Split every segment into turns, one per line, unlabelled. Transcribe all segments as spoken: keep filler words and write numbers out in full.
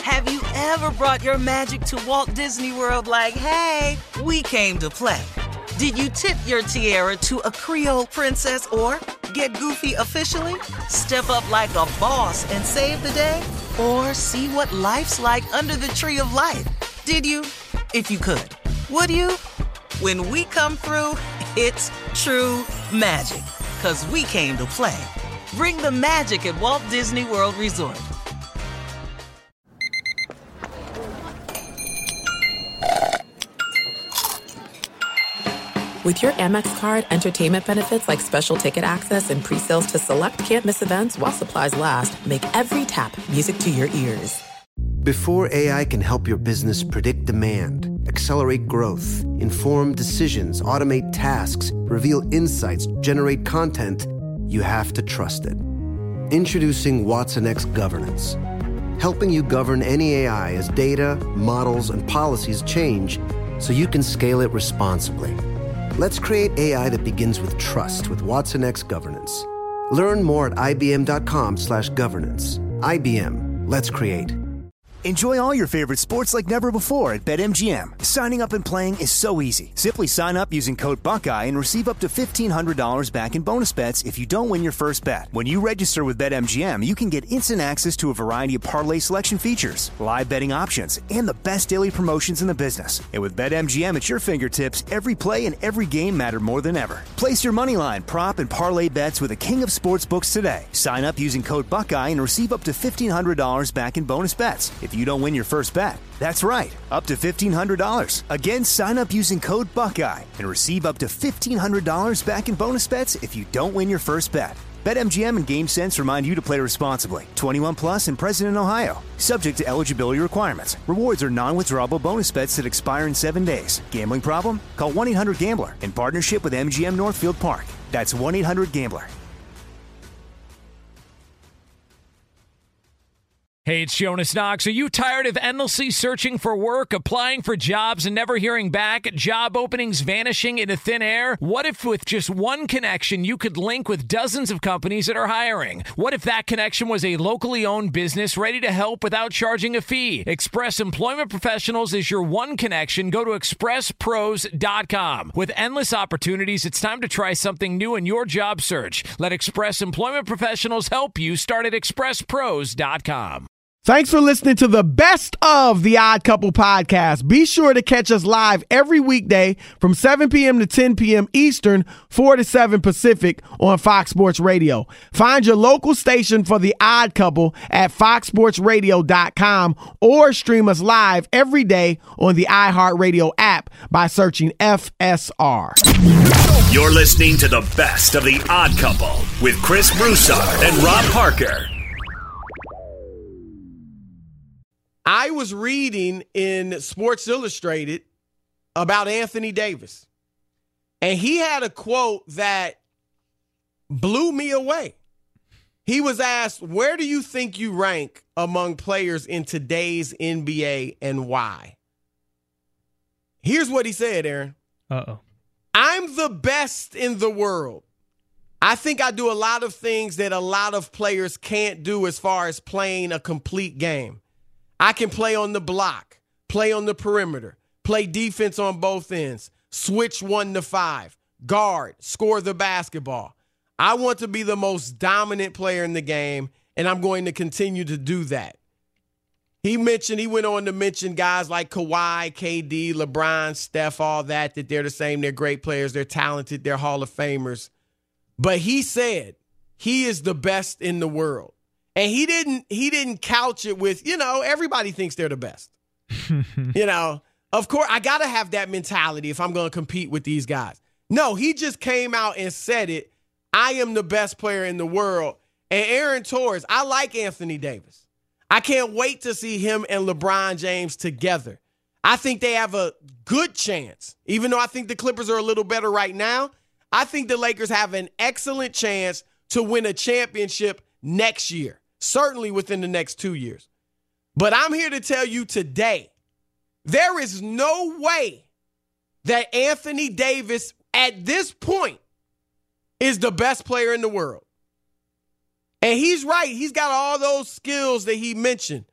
Have you ever brought your magic to Walt Disney World like, hey, we came to play? Did you tip your tiara to a Creole princess or get goofy officially? Step up like a boss and save the day? Or see what life's like under the tree of life? Did you? If you could. Would you? When we come through, it's true magic. 'Cause we came to play. Bring the magic at Walt Disney World Resort.
With your Amex card, entertainment benefits like special ticket access and pre-sales to select can't-miss events while supplies last make every tap music to your ears.
Before A I can help your business predict demand, accelerate growth, inform decisions, automate tasks, reveal insights, generate content, you have to trust it. Introducing Watson X Governance, helping you govern any A I as data, models, and policies change so you can scale it responsibly. Let's create A I that begins with trust with Watson X Governance. Learn more at ibm.com slash governance. I B M. Let's create.
Enjoy all your favorite sports like never before at BetMGM. Signing up and playing is so easy. Simply sign up using code Buckeye and receive up to fifteen hundred dollars back in bonus bets if you don't win your first bet. When you register with BetMGM, you can get instant access to a variety of parlay selection features, live betting options, and the best daily promotions in the business. And with BetMGM at your fingertips, every play and every game matter more than ever. Place your moneyline, prop, and parlay bets with the king of sportsbooks today. Sign up using code Buckeye and receive up to fifteen hundred dollars back in bonus bets if you don't win your first bet. That's right, up to fifteen hundred dollars. Again, sign up using code Buckeye and receive up to fifteen hundred dollars back in bonus bets if you don't win your first bet. BetMGM and GameSense remind you to play responsibly. twenty-one plus and present in Ohio. Subject to eligibility requirements. Rewards are non-withdrawable bonus bets that expire in seven days. Gambling problem? Call one eight hundred gambler in partnership with M G M Northfield Park. That's one eight hundred gambler.
Hey, it's Jonas Knox. Are you tired of endlessly searching for work, applying for jobs, and never hearing back? Job openings vanishing into thin air? What if with just one connection, you could link with dozens of companies that are hiring? What if that connection was a locally owned business ready to help without charging a fee? Express Employment Professionals is your one connection. Go to express pros dot com. With endless opportunities, it's time to try something new in your job search. Let Express Employment Professionals help you. Start at express pros dot com.
Thanks for listening to the best of the Odd Couple podcast. Be sure to catch us live every weekday from seven p.m. to ten p.m. Eastern, four to seven Pacific on Fox Sports Radio. Find your local station for the Odd Couple at fox sports radio dot com or stream us live every day on the iHeartRadio app by searching F S R.
You're listening to the best of the Odd Couple with Chris Broussard and Rob Parker.
I was reading in Sports Illustrated about Anthony Davis, and he had a quote that blew me away. He was asked, where do you think you rank among players in today's N B A and why? Here's what he said, Aaron.
Uh-oh.
I'm the best in the world. I think I do a lot of things that a lot of players can't do as far as playing a complete game. I can play on the block, play on the perimeter, play defense on both ends, switch one to five, guard, score the basketball. I want to be the most dominant player in the game, and I'm going to continue to do that. He mentioned, he went on to mention guys like Kawhi, K D, LeBron, Steph, all that, that they're the same. They're great players. They're talented. They're Hall of Famers. But he said he is the best in the world. And he didn't he didn't couch it with, you know, everybody thinks they're the best. You know, of course, I got to have that mentality if I'm going to compete with these guys. No, he just came out and said it. I am the best player in the world. And Aaron Torres, I like Anthony Davis. I can't wait to see him and LeBron James together. I think they have a good chance. Even though I think the Clippers are a little better right now, I think the Lakers have an excellent chance to win a championship next year. Certainly within the next two years. But I'm here to tell you today, there is no way that Anthony Davis at this point is the best player in the world. And he's right. He's got all those skills that he mentioned.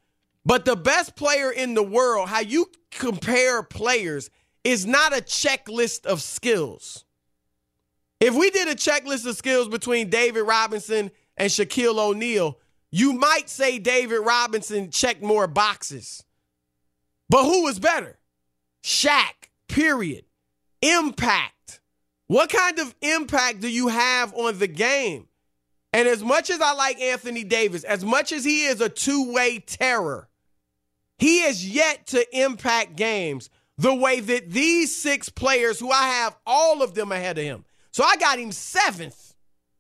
But the best player in the world, how you compare players, is not a checklist of skills. If we did a checklist of skills between David Robinson and Shaquille O'Neal, you might say David Robinson checked more boxes. But who was better? Shaq, period. Impact. What kind of impact do you have on the game? And as much as I like Anthony Davis, as much as he is a two-way terror, he has yet to impact games the way that these six players, who I have all of them ahead of him. So I got him seventh.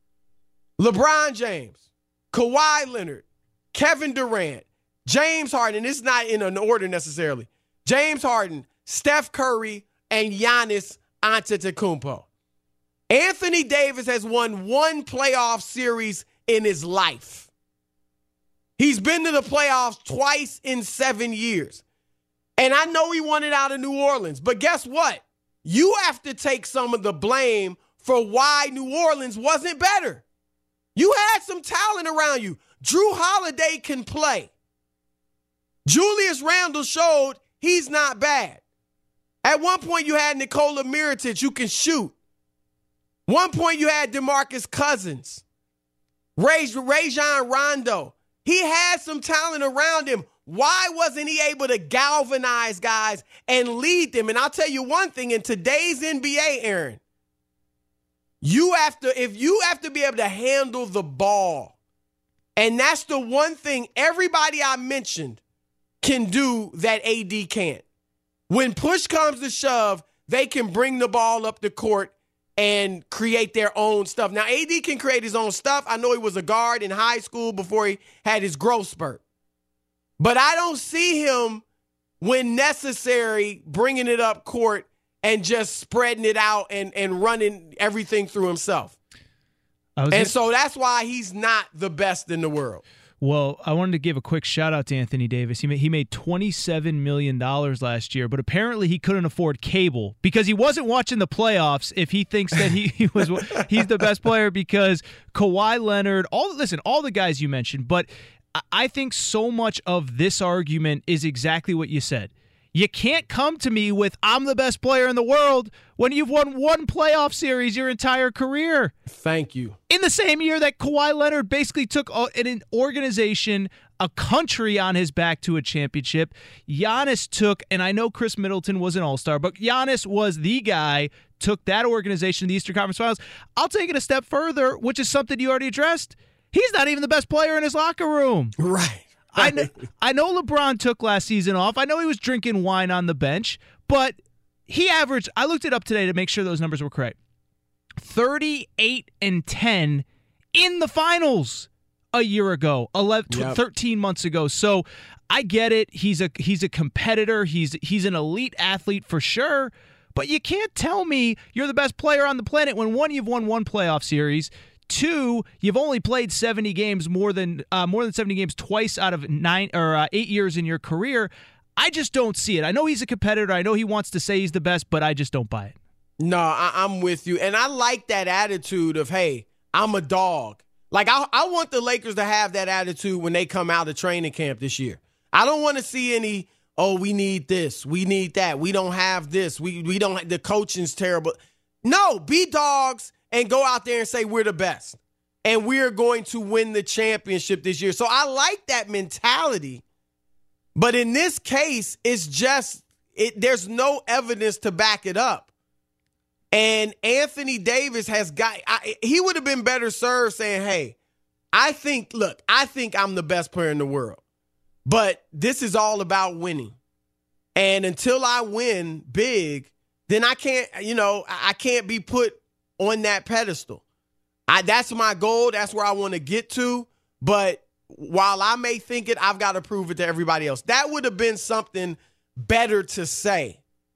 LeBron James, Kawhi Leonard, Kevin Durant, James Harden. It's not in an order necessarily. James Harden, Steph Curry, and Giannis Antetokounmpo. Anthony Davis has won one playoff series in his life. He's been to the playoffs twice in seven years. And I know he won it out of New Orleans. But guess what? You have to take some of the blame for why New Orleans wasn't better. You had some talent around you. Drew Holiday can play. Julius Randle showed he's not bad. At one point, you had Nikola Mirotic who can shoot. One point, you had DeMarcus Cousins. Ray, Rajon Rondo. He had some talent around him. Why wasn't he able to galvanize guys and lead them? And I'll tell you one thing, in today's N B A, Aaron, you have to, if you have to be able to handle the ball, and that's the one thing everybody I mentioned can do that A D can't. When push comes to shove, they can bring the ball up the court and create their own stuff. Now, A D can create his own stuff. I know he was a guard in high school before he had his growth spurt. But I don't see him, when necessary, bringing it up court and just spreading it out and, and running everything through himself. And gonna- so that's why he's not the best in the world.
Well, I wanted to give a quick shout out to Anthony Davis. He made, he made twenty-seven million dollars last year, but apparently he couldn't afford cable because he wasn't watching the playoffs if he thinks that he, he was he's the best player, because Kawhi Leonard, all listen, all the guys you mentioned, but I think so much of this argument is exactly what you said. You can't come to me with, I'm the best player in the world, when you've won one playoff series your entire career.
Thank you.
In the same year that Kawhi Leonard basically took an organization, a country on his back to a championship, Giannis took, and I know Chris Middleton was an all-star, but Giannis was the guy, took that organization to the Eastern Conference Finals. I'll take it a step further, which is something you already addressed. He's not even the best player in his locker room.
Right.
I know, I know LeBron took last season off. I know he was drinking wine on the bench, but he averaged, I looked it up today to make sure those numbers were correct, thirty-eight and ten in the finals a year ago, eleven, yep. thirteen months ago. So I get it. He's a he's a competitor. He's he's an elite athlete for sure, but you can't tell me you're the best player on the planet when, one, you've won one playoff series, two, you've only played seventy games, more than uh, more than seventy games twice out of nine or uh, eight years in your career. I just don't see it. I know he's a competitor. I know he wants to say he's the best, but I just don't buy it.
No, I, I'm with you. And I like that attitude of, hey, I'm a dog. Like, I, I want the Lakers to have that attitude when they come out of training camp this year. I don't want to see any, oh, we need this, we need that, we don't have this, we we don't, the coaching's terrible. No, be dogs and go out there and say we're the best. And we're going to win the championship this year. So I like that mentality. But in this case, it's just, it, there's no evidence to back it up. And Anthony Davis has got, I, he would have been better served saying, hey, I think, look, I think I'm the best player in the world. But this is all about winning. And until I win big, then I can't, you know, I can't be put on that pedestal. I, that's my goal. That's where I want to get to. But while I may think it, I've got to prove it to everybody else. That would have been something better to say.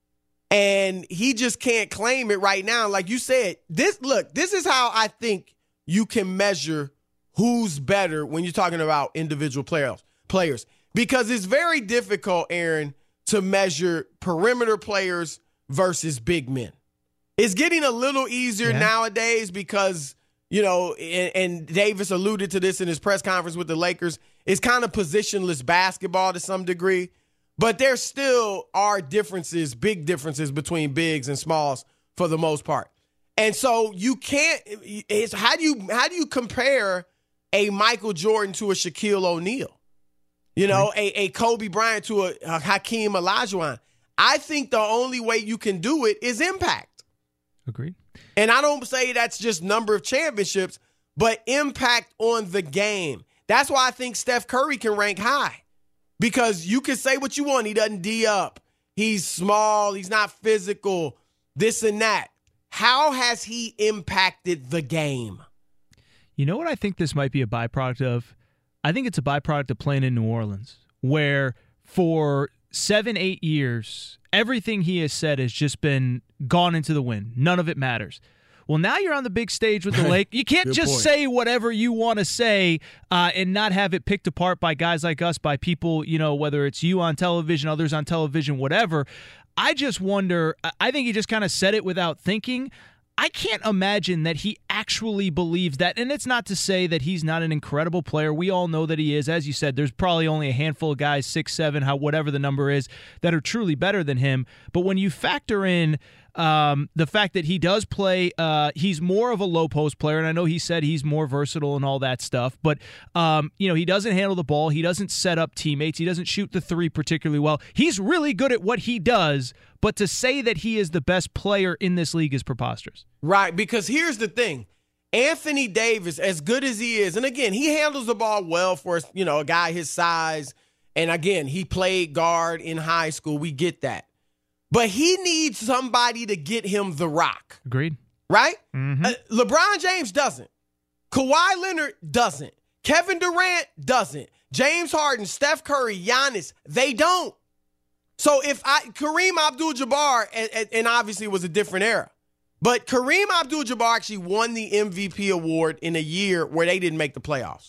And he just can't claim it right now. Like you said, this look, this is how I think you can measure who's better when you're talking about individual players. Players, because it's very difficult, Aaron, to measure perimeter players versus big men. It's getting a little easier yeah. nowadays because you know, and, and Davis alluded to this in his press conference with the Lakers, is kind of positionless basketball to some degree. But there still are differences, big differences between bigs and smalls for the most part. And so you can't it's how do you how do you compare a Michael Jordan to a Shaquille O'Neal? You know, mm-hmm. a, a Kobe Bryant to a, a Hakeem Olajuwon. I think the only way you can do it is impact.
Agreed.
And I don't say that's just number of championships, but impact on the game. That's why I think Steph Curry can rank high. Because you can say what you want. He doesn't D up. He's small. He's not physical. This and that. How has he impacted the game?
You know what I think this might be a byproduct of? I think it's a byproduct of playing in New Orleans, where for seven, eight years, everything he has said has just been gone into the wind. None of it matters. Well, now you're on the big stage with the Lake. You can't just point. say whatever you want to say uh, and not have it picked apart by guys like us, by people, you know, whether it's you on television, others on television, whatever. I just wonder, I think he just kind of said it without thinking. I can't imagine that he actually believes that. And it's not to say that he's not an incredible player. We all know that he is. As you said, there's probably only a handful of guys, six, seven, how whatever the number is, that are truly better than him. But when you factor in um, the fact that he does play, uh, he's more of a low post player. And I know he said he's more versatile and all that stuff. But, um, you know, he doesn't handle the ball. He doesn't set up teammates. He doesn't shoot the three particularly well. He's really good at what he does. But to say that he is the best player in this league is preposterous.
Right, because here's the thing. Anthony Davis, as good as he is, and again, he handles the ball well for, you know, a guy his size. And again, he played guard in high school. We get that. But he needs somebody to get him the rock.
Agreed.
Right?
Mm-hmm.
Uh, LeBron James doesn't. Kawhi Leonard doesn't. Kevin Durant doesn't. James Harden, Steph Curry, Giannis, they don't. So if I, Kareem Abdul-Jabbar, and, and, and obviously it was a different era, but Kareem Abdul-Jabbar actually won the M V P award in a year where they didn't make the playoffs.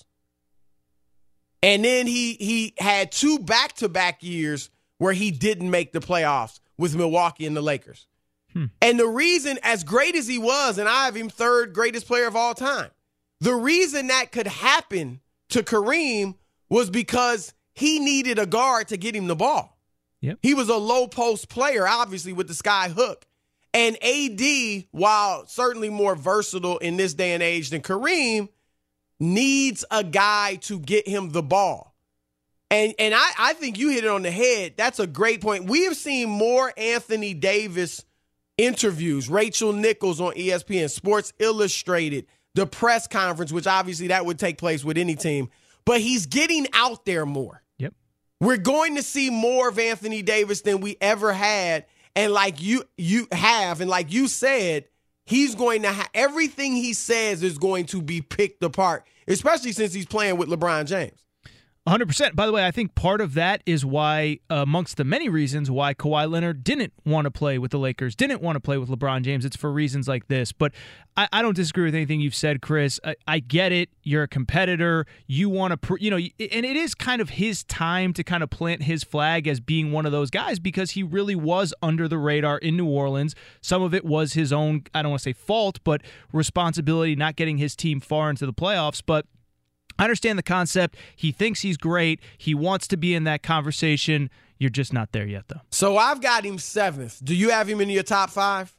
And then he he had two back-to-back years where he didn't make the playoffs with Milwaukee and the Lakers. Hmm. And the reason, as great as he was, and I have him third greatest player of all time, the reason that could happen to Kareem was because he needed a guard to get him the ball.
Yep.
He was a low post player, obviously, with the sky hook. And A D, while certainly more versatile in this day and age than Kareem, needs a guy to get him the ball. And and I, I think you hit it on the head. That's a great point. We have seen more Anthony Davis interviews, Rachel Nichols on E S P N, Sports Illustrated, the press conference, which obviously that would take place with any team. But he's getting out there more.
Yep.
We're going to see more of Anthony Davis than we ever had. And like you you have, and like you said, he's going to have everything he says is going to be picked apart, especially since he's playing with LeBron James.
one hundred percent. By the way, I think part of that is why, uh, amongst the many reasons why Kawhi Leonard didn't want to play with the Lakers, didn't want to play with LeBron James. It's for reasons like this. But I, I don't disagree with anything you've said, Chris. I, I get it. You're a competitor. You want to, pr- you know, and it is kind of his time to kind of plant his flag as being one of those guys because he really was under the radar in New Orleans. Some of it was his own, I don't want to say fault, but responsibility not getting his team far into the playoffs. But I understand the concept. He thinks he's great. He wants to be in that conversation. You're just not there yet, though.
So I've got him seventh. Do you have him in your top five?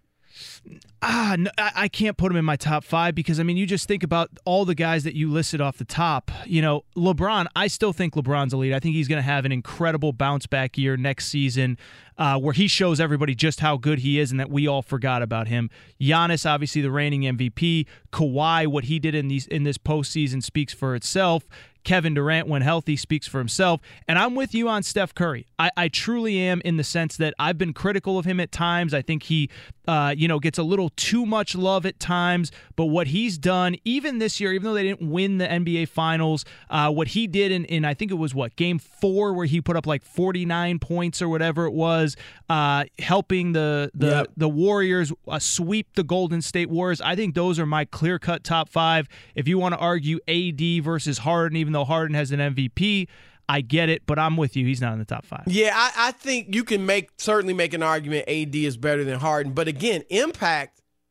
Ah, no, I can't put him in my top five because, I mean, you just think about all the guys that you listed off the top. You know, LeBron, I still think LeBron's elite. I think he's going to have an incredible bounce-back year next season uh, where he shows everybody just how good he is and that we all forgot about him. Giannis, obviously the reigning M V P. Kawhi, what he did in these in this postseason speaks for itself. Kevin Durant, when healthy, speaks for himself. And I'm with you on Steph Curry. I, I truly am in the sense that I've been critical of him at times. I think he, uh, you know, gets a little too much love at times. But what he's done, even this year, even though they didn't win the N B A Finals, uh, what he did in, in, I think it was, what, game four, where he put up like forty-nine points or whatever it was, uh, helping the the, yep. the Warriors uh, sweep the Golden State Warriors. I think those are my clear-cut top five. If you want to argue A D versus Harden, even though Harden has an M V P, I get it, but I'm with you. He's not in the top five.
Yeah, I, I think you can make certainly make an argument A D is better than Harden. But again, impact,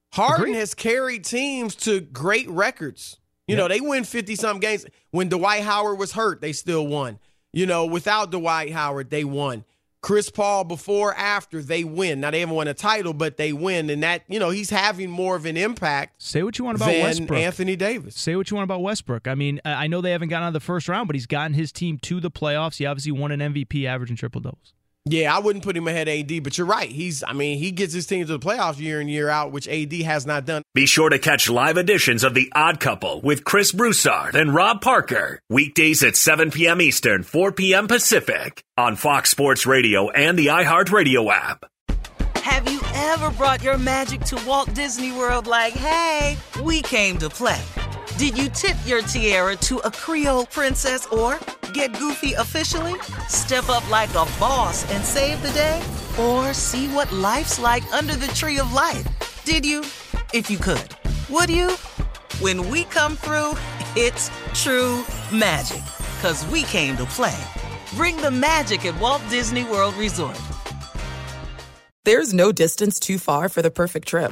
Harden
Agreed.
has carried teams to great records. You yep. know, they win fifty-some games. When Dwight Howard was hurt, they still won. You know, without Dwight Howard, they won. Chris Paul, before, after, they win. Now, they haven't won a title, but they win. And that, you know, he's having more of an impact
Say what you want about
than
Westbrook.
Anthony Davis.
Say what you want about Westbrook. I mean, I know they haven't gotten out of the first round, but he's gotten his team to the playoffs. He obviously won an M V P, averaging triple-doubles.
Yeah, I wouldn't put him ahead of A D, but you're right. He's, I mean, he gets his team to the playoffs year in, year out, which A D has not done.
Be sure to catch live editions of The Odd Couple with Chris Broussard and Rob Parker. Weekdays at seven p.m. Eastern, four p.m. Pacific on Fox Sports Radio and the iHeartRadio app.
Have you ever brought your magic to Walt Disney World like, hey, we came to play? Did you tip your tiara to a Creole princess or get goofy officially? Step up like a boss and save the day? Or see what life's like under the tree of life? Did you? If you could. Would you? When we come through, it's true magic. 'Cause we came to play. Bring the magic at Walt Disney World Resort.
There's no distance too far for the perfect trip.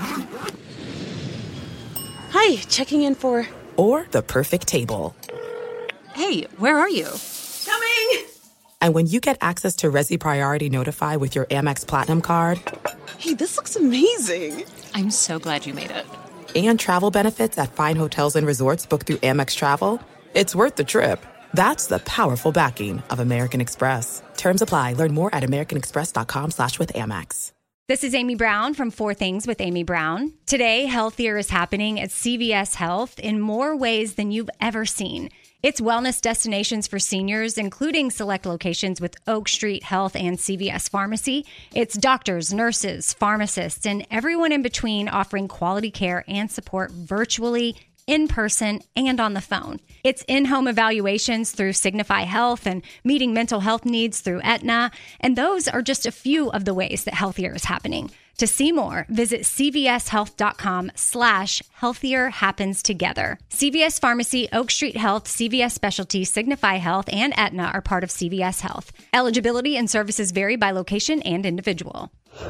Hi, checking in for...
Or the perfect table.
Hey, where are you?
Coming!
And when you get access to Resi Priority Notify with your Amex Platinum card...
Hey, this looks amazing! I'm so glad you made it.
And travel benefits at fine hotels and resorts booked through Amex Travel, it's worth the trip. That's the powerful backing of American Express. Terms apply. Learn more at americanexpress.com slash with Amex.
This is Amy Brown from Four Things with Amy Brown. Today, Healthier is happening at C V S Health in more ways than you've ever seen. It's wellness destinations for seniors, including select locations with Oak Street Health and C V S Pharmacy. It's doctors, nurses, pharmacists, and everyone in between offering quality care and support virtually, in person, and on the phone. It's in-home evaluations through Signify Health and meeting mental health needs through Aetna. And those are just a few of the ways that Healthier is happening. To see more, visit cvshealth.com slash healthier happens together. C V S Pharmacy, Oak Street Health, C V S Specialty, Signify Health, and Aetna are part of C V S Health. Eligibility and services vary by location and individual.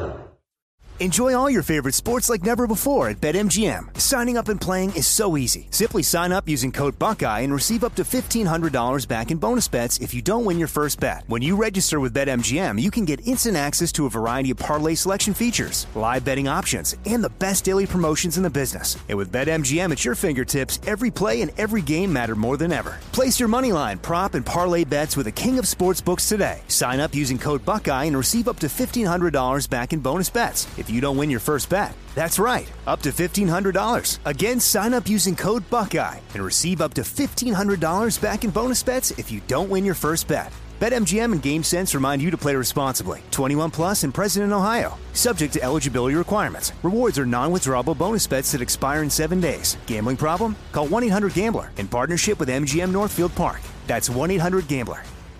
Enjoy all your favorite sports like never before at BetMGM. Signing up and playing is so easy. Simply sign up using code Buckeye and receive up to fifteen hundred dollars back in bonus bets if you don't win your first bet. When you register with BetMGM, you can get instant access to a variety of parlay selection features, live betting options, and the best daily promotions in the business. And with BetMGM at your fingertips, every play and every game matter more than ever. Place your moneyline, prop, and parlay bets with the king of sportsbooks today. Sign up using code Buckeye and receive up to fifteen hundred dollars back in bonus bets if you don't win your first bet. That's right, up to fifteen hundred dollars. Again, sign up using code Buckeye and receive up to fifteen hundred dollars back in bonus bets if you don't win your first bet. BetMGM and GameSense remind you to play responsibly. twenty-one plus and present in Ohio. Subject to eligibility requirements. Rewards are non-withdrawable bonus bets that expire in seven days. Gambling problem? Call one eight hundred gambler in partnership with M G M Northfield Park. That's one eight hundred gambler.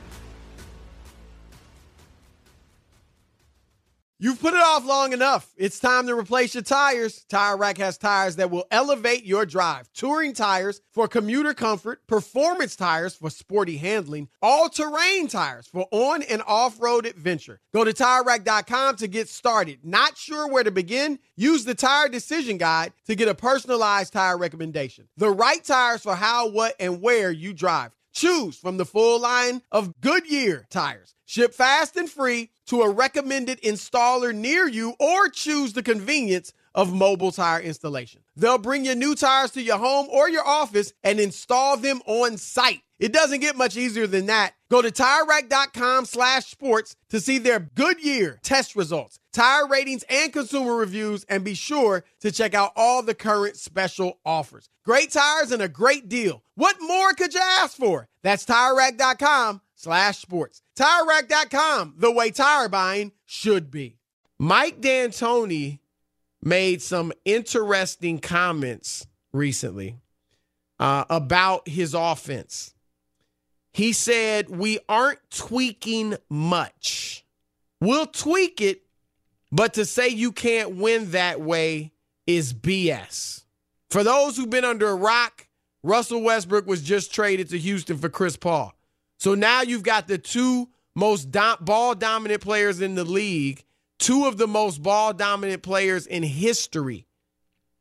You've put it off long enough. It's time to replace your tires. Tire Rack has tires that will elevate your drive. Touring tires for commuter comfort, performance tires for sporty handling, all-terrain tires for on- and off-road adventure. Go to tire rack dot com to get started. Not sure where to begin? Use the Tire Decision Guide to get a personalized tire recommendation. The right tires for how, what, and where you drive. Choose from the full line of Goodyear tires. Ship fast and free to a recommended installer near you, or choose the convenience of mobile tire installation. They'll bring your new tires to your home or your office and install them on site. It doesn't get much easier than that. Go to tire rack dot com slash sports to see their Goodyear test results, tire ratings, and consumer reviews, and be sure to check out all the current special offers. Great tires and a great deal. What more could you ask for? That's tire rack dot com slash sports. tire rack dot com, the way tire buying should be. Mike D'Antoni made some interesting comments recently uh, about his offense. He said, we aren't tweaking much. We'll tweak it, but to say you can't win that way is B S. For those who've been under a rock, Russell Westbrook was just traded to Houston for Chris Paul. So now you've got the two most do- ball-dominant players in the league, two of the most ball-dominant players in history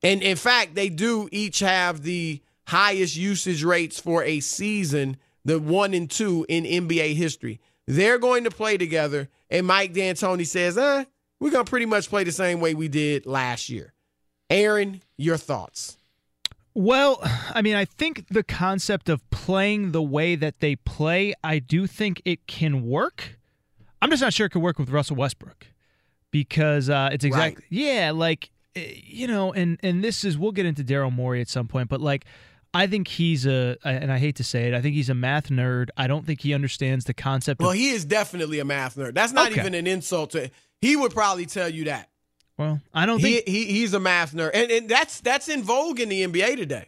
And in fact, they do each have the highest usage rates for a season, the one and two in N B A history. They're going to play together, and Mike D'Antoni says, eh, we're going to pretty much play the same way we did last year. Aaron, your thoughts?
Well, I mean, I think the concept of playing the way that they play, I do think it can work. I'm just not sure it could work with Russell Westbrook because uh, it's exactly, right. yeah, like, you know, and, and this is, we'll get into Daryl Morey at some point, but like, I think he's a, and I hate to say it, I think he's a math nerd. I don't think he understands the concept.
Well,
of,
he is definitely a math nerd. That's not
okay.
even an insult to, he would probably tell you that.
Well, I don't
he,
think
he he's a math nerd, and, and that's that's in vogue in the N B A today.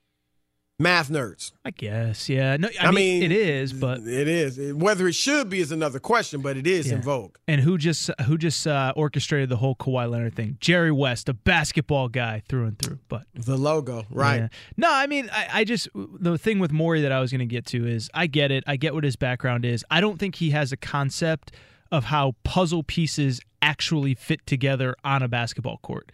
Math nerds,
I guess, yeah. No, I,
I
mean,
mean
it is, but
it is. Whether it should be is another question, but it is
yeah.
in vogue.
And who just who just uh, orchestrated the whole Kawhi Leonard thing? Jerry West, a basketball guy through and through. But
the logo, right?
Yeah. No, I mean, I, I just the thing with Morey that I was going to get to is I get it. I get what his background is. I don't think he has a concept of how puzzle pieces actually fit together on a basketball court.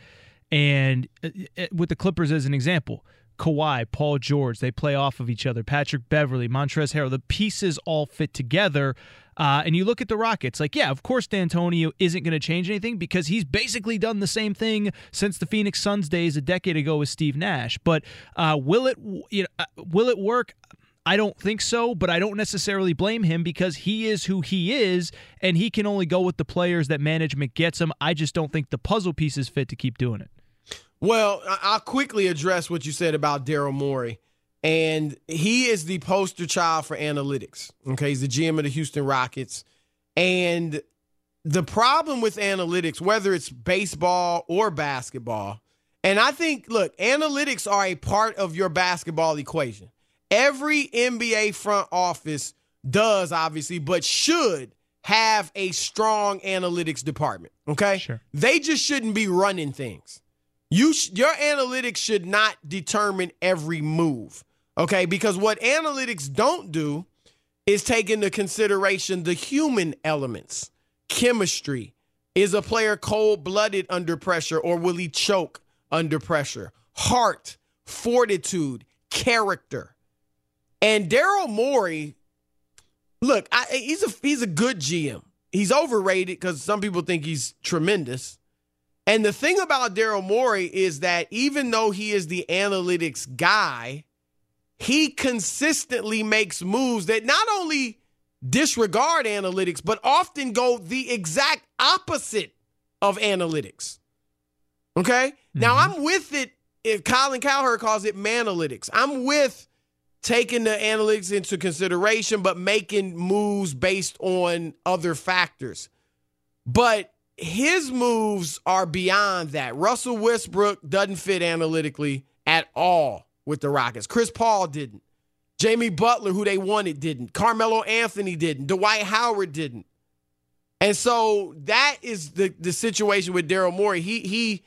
And with the Clippers as an example, Kawhi, Paul George, they play off of each other. Patrick Beverley, Montrezl Harrell, the pieces all fit together. Uh, and you look at the Rockets, like, yeah, of course D'Antonio isn't going to change anything because he's basically done the same thing since the Phoenix Suns days a decade ago with Steve Nash. But uh, will it, you know, uh, will it work? I don't think so, but I don't necessarily blame him because he is who he is, and he can only go with the players that management gets him. I just don't think the puzzle pieces fit to keep doing it.
Well, I'll quickly address what you said about Daryl Morey. And he is the poster child for analytics. Okay, he's the G M of the Houston Rockets. And the problem with analytics, whether it's baseball or basketball, and I think, look, analytics are a part of your basketball equation. Every N B A front office does, obviously, but should have a strong analytics department, okay?
Sure.
They just shouldn't be running things. You sh- your analytics should not determine every move, okay? Because what analytics don't do is take into consideration the human elements, chemistry. Is a player cold-blooded under pressure, or will he choke under pressure? Heart, fortitude, character. And Daryl Morey, look, I, he's a he's a good G M. He's overrated because some people think he's tremendous. And the thing about Daryl Morey is that even though he is the analytics guy, he consistently makes moves that not only disregard analytics, but often go the exact opposite of analytics. Okay? Mm-hmm. Now, I'm with it if Colin Cowherd calls it manalytics. I'm with taking the analytics into consideration, but making moves based on other factors. But his moves are beyond that. Russell Westbrook doesn't fit analytically at all with the Rockets. Chris Paul didn't. Jamie Butler, who they wanted, didn't. Carmelo Anthony didn't. Dwight Howard didn't. And so that is the, the situation with Daryl Morey. He, he,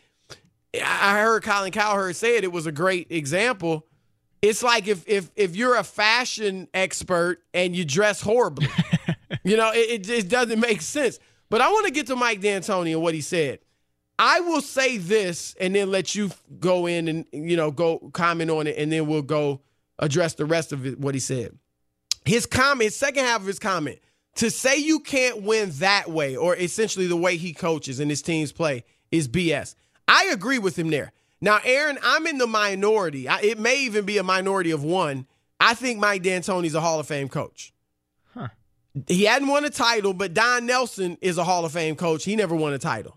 I heard Colin Cowherd say it. It was a great example. It's like if if if you're a fashion expert and you dress horribly. you know, it, it just doesn't make sense. But I want to get to Mike D'Antoni and what he said. I will say this and then let you go in and, you know, go comment on it, and then we'll go address the rest of it, what he said. His comment, his second half of his comment, to say you can't win that way, or essentially the way he coaches and his teams play, is B S. I agree with him there. Now, Aaron, I'm in the minority. I, it may even be a minority of one. I think Mike D'Antoni's a Hall of Fame coach.
Huh.
He hadn't won a title, but Don Nelson is a Hall of Fame coach. He never won a title.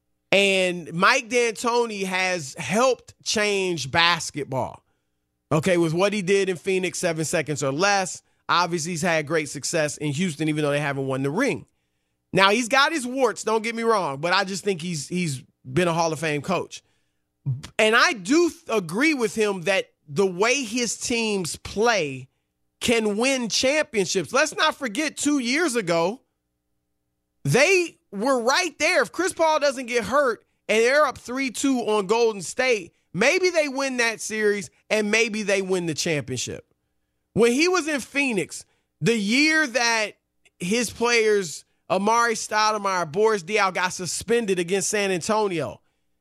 And Mike D'Antoni has helped change basketball, okay, with what he did in Phoenix, seven seconds or less. Obviously, he's had great success in Houston, even though they haven't won the ring. Now, he's got his warts, don't get me wrong, but I just think he's he's been a Hall of Fame coach. And I do agree with him that the way his teams play can win championships. Let's not forget two years ago, they were right there. If Chris Paul doesn't get hurt and they're up three two on Golden State, maybe they win that series and maybe they win the championship. When he was in Phoenix, the year that his players, Amari Stoudemire, Boris Diaw, got suspended against San Antonio,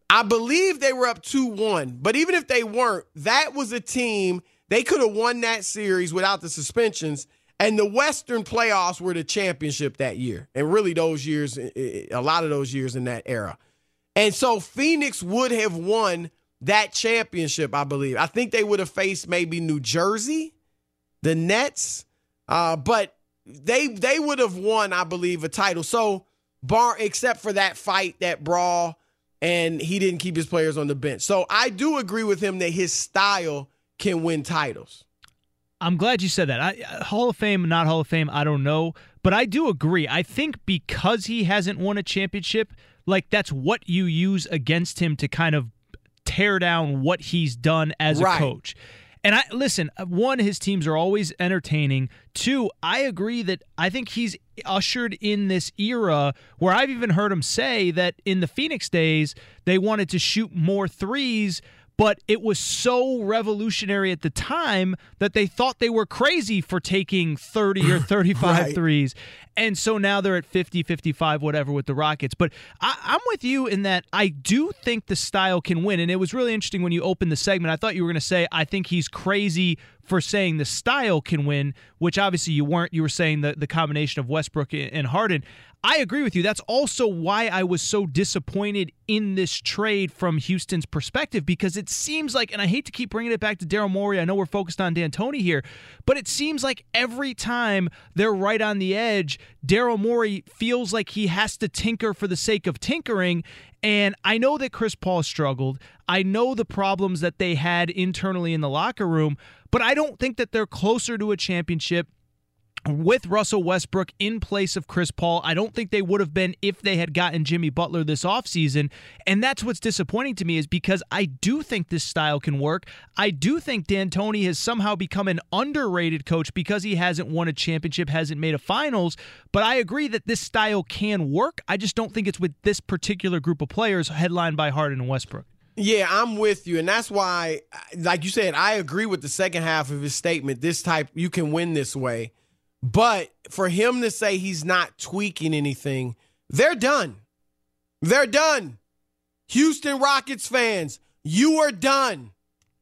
I believe they were up two one, but even if they weren't, that was a team, they could have won that series without the suspensions, and the Western playoffs were the championship that year, and really those years, a lot of those years in that era. And so Phoenix would have won that championship, I believe. I think they would have faced maybe New Jersey, the Nets, uh, but they they would have won, I believe, a title. So, bar except for that fight, that brawl, and he didn't keep his players on the bench. So I do agree with him that his style can win titles.
I'm glad you said that. I, Hall of Fame, not Hall of Fame, I don't know. But I do agree. I think because he hasn't won a championship, like that's what you use against him to kind of tear down what he's done as
right.
a coach. And I listen, one, his teams are always entertaining. Two, I agree that I think he's ushered in this era where I've even heard him say that in the Phoenix days, they wanted to shoot more threes, but it was so revolutionary at the time that they thought they were crazy for taking thirty or thirty-five
right.
threes. And so now they're at fifty, fifty-five, whatever with the Rockets. But I, I'm with you in that I do think the style can win. And it was really interesting when you opened the segment. I thought you were going to say, I think he's crazy for saying the style can win, which obviously you weren't. You were saying the, the combination of Westbrook and Harden. I agree with you. That's also why I was so disappointed in this trade from Houston's perspective, because it seems like, and I hate to keep bringing it back to Daryl Morey, I know we're focused on D'Antoni here, but it seems like every time they're right on the edge, Daryl Morey feels like he has to tinker for the sake of tinkering. And I know that Chris Paul struggled. I know the problems that they had internally in the locker room, but I don't think that they're closer to a championship with Russell Westbrook in place of Chris Paul. I don't think they would have been if they had gotten Jimmy Butler this offseason. And that's what's disappointing to me, is because I do think this style can work. I do think D'Antoni has somehow become an underrated coach because he hasn't won a championship, hasn't made a finals. But I agree that this style can work. I just don't think it's with this particular group of players headlined by Harden and Westbrook.
Yeah, I'm with you. And that's why, like you said, I agree with the second half of his statement. This type, you can win this way. But for him to say he's not tweaking anything, they're done. They're done. Houston Rockets fans, you are done.